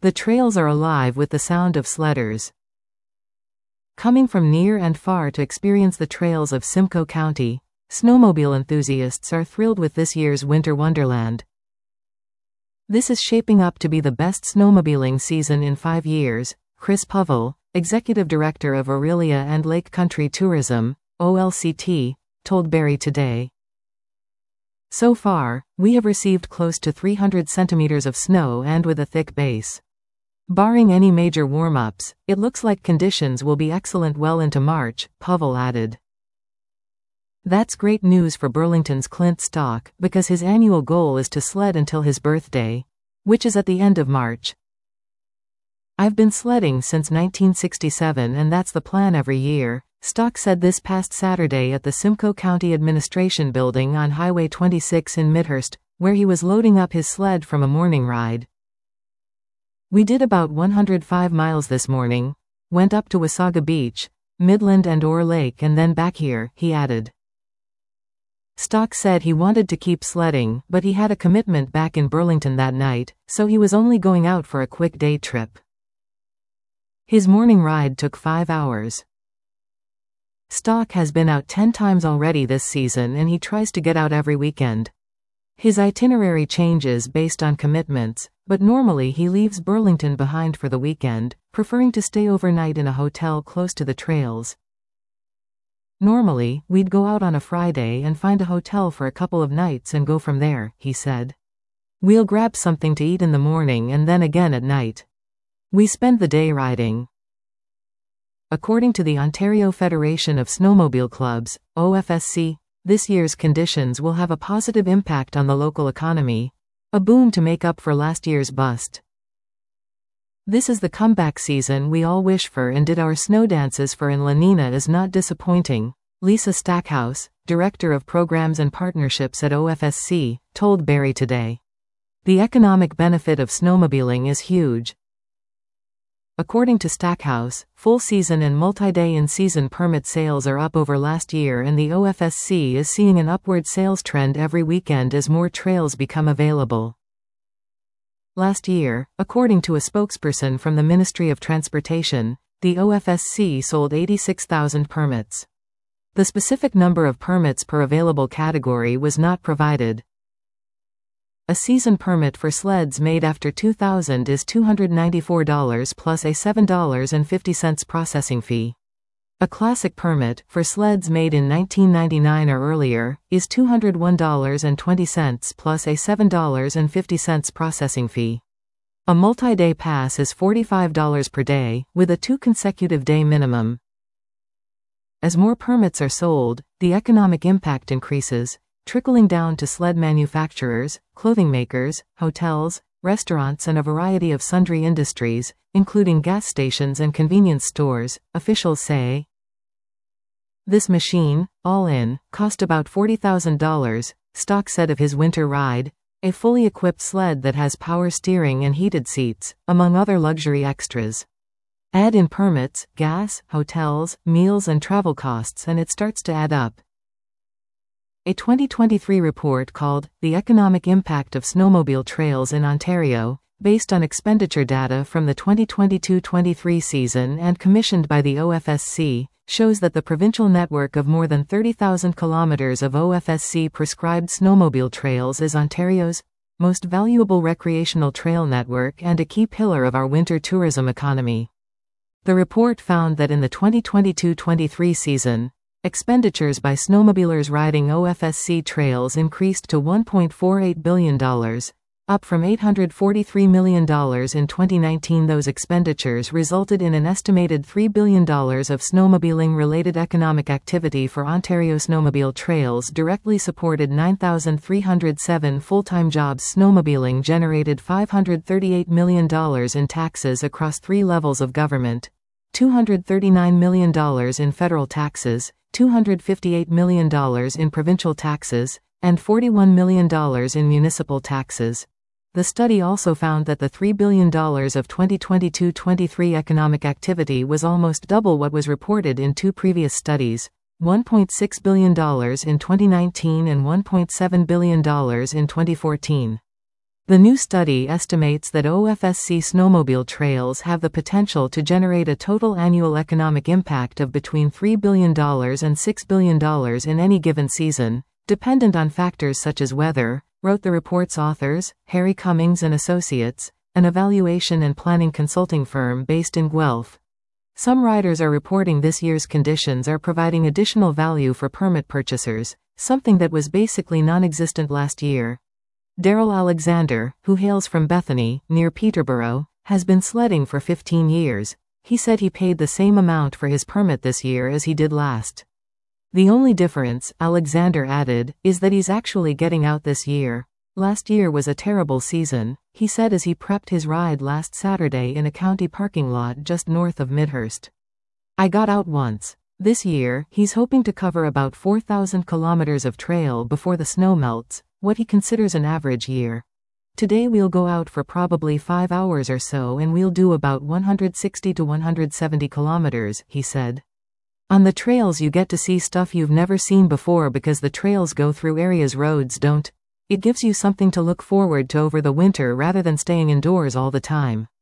The trails are alive with the sound of sledders coming from near and far to experience the trails of Simcoe County. Snowmobile enthusiasts are thrilled with this year's Winter Wonderland. This is shaping up to be the best snowmobiling season in 5 years, Chris Povell, executive director of Orillia and Lake Country Tourism, OLCT, told Barrie Today. So far, we have received close to 300 centimeters of snow and with a thick base. Barring any major warm-ups, it looks like conditions will be excellent well into March, Povell added. That's great news for Burlington's Clint Stock, because his annual goal is to sled until his birthday, which is at the end of March. I've been sledding since 1967 and that's the plan every year, Stock said this past Saturday at the Simcoe County Administration Building on Highway 26 in Midhurst, where he was loading up his sled from a morning ride. We did about 105 miles this morning, went up to Wasaga Beach, Midland and Orr Lake and then back here, he added. Stock said he wanted to keep sledding, but he had a commitment back in Burlington that night, so he was only going out for a quick day trip. His morning ride took 5 hours. Stock has been out 10 times already this season and he tries to get out every weekend. His itinerary changes based on commitments, but normally he leaves Burlington behind for the weekend, preferring to stay overnight in a hotel close to the trails. Normally, we'd go out on a Friday and find a hotel for a couple of nights and go from there, he said. We'll grab something to eat in the morning and then again at night. We spend the day riding. According to the Ontario Federation of Snowmobile Clubs, OFSC, this year's conditions will have a positive impact on the local economy, a boon to make up for last year's bust. This is the comeback season we all wish for and did our snow dances for, and La Nina is not disappointing, Lisa Stackhouse, Director of Programs and Partnerships at OFSC, told Barrie Today. The economic benefit of snowmobiling is huge. According to Stackhouse, full-season and multi-day in-season permit sales are up over last year and the OFSC is seeing an upward sales trend every weekend as more trails become available. Last year, according to a spokesperson from the Ministry of Transportation, the OFSC sold 86,000 permits. The specific number of permits per available category was not provided. A season permit for sleds made after 2000 is $294 plus a $7.50 processing fee. A classic permit, for sleds made in 1999 or earlier, is $201.20 plus a $7.50 processing fee. A multi-day pass is $45 per day, with a 2 consecutive day minimum. As more permits are sold, the economic impact increases, trickling down to sled manufacturers, clothing makers, hotels, restaurants and a variety of sundry industries, including gas stations and convenience stores, officials say. This machine, all in, cost about $40,000, Stock said of his winter ride, a fully equipped sled that has power steering and heated seats, among other luxury extras. Add in permits, gas, hotels, meals and travel costs and it starts to add up. A 2023 report called The Economic Impact of Snowmobile Trails in Ontario, based on expenditure data from the 2022-23 season and commissioned by the OFSC, shows that the provincial network of more than 30,000 kilometers of OFSC-prescribed snowmobile trails is Ontario's most valuable recreational trail network and a key pillar of our winter tourism economy. The report found that in the 2022-23 season, expenditures by snowmobilers riding OFSC trails increased to $1.48 billion, up from $843 million in 2019. Those expenditures resulted in an estimated $3 billion of snowmobiling-related economic activity for Ontario. Snowmobile trails directly supported 9,307 full-time jobs. Snowmobiling generated $538 million in taxes across 3 levels of government, $239 million in federal taxes, $258 million in provincial taxes, and $41 million in municipal taxes. The study also found that the $3 billion of 2022-23 economic activity was almost double what was reported in 2 previous studies, $1.6 billion in 2019 and $1.7 billion in 2014. The new study estimates that OFSC snowmobile trails have the potential to generate a total annual economic impact of between $3 billion and $6 billion in any given season, dependent on factors such as weather, wrote the report's authors, Harry Cummings and Associates, an evaluation and planning consulting firm based in Guelph. Some riders are reporting this year's conditions are providing additional value for permit purchasers, something that was basically non-existent last year. Daryl Alexander, who hails from Bethany, near Peterborough, has been sledding for 15 years. He said he paid the same amount for his permit this year as he did last. The only difference, Alexander added, is that he's actually getting out this year. Last year was a terrible season, he said as he prepped his ride last Saturday in a county parking lot just north of Midhurst. I got out once. This year, he's hoping to cover about 4,000 kilometers of trail before the snow melts, what he considers an average year. Today we'll go out for probably 5 hours or so and we'll do about 160 to 170 kilometers, he said. On the trails you get to see stuff you've never seen before because the trails go through areas roads don't. It gives you something to look forward to over the winter rather than staying indoors all the time.